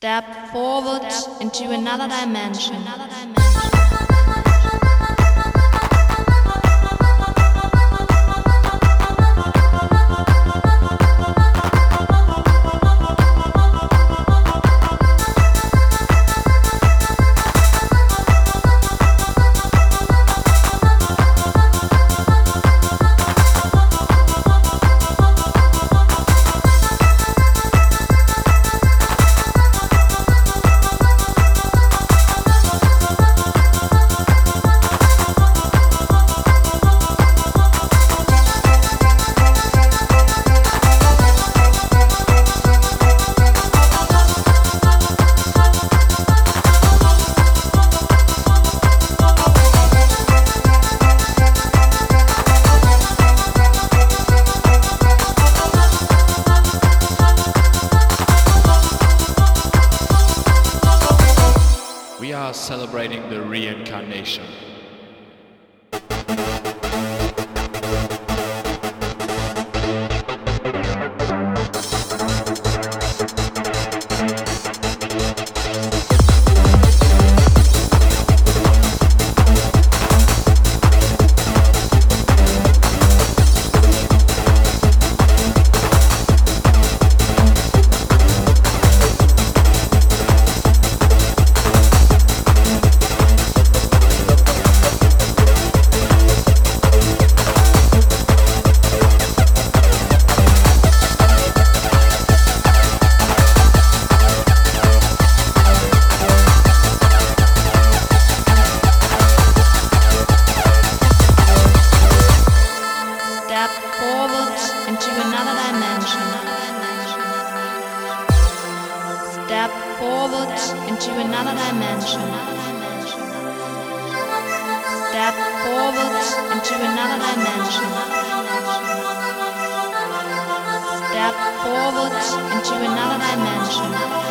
Step forward into another dimension. We are celebrating the reincarnation. Step forward into another dimension. Step forward into another dimension. Step forward into another dimension. Step forward into another dimension.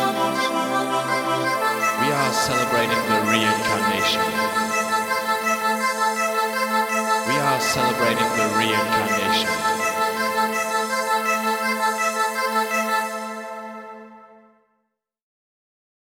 We are celebrating the reincarnation. We are celebrating the reincarnation.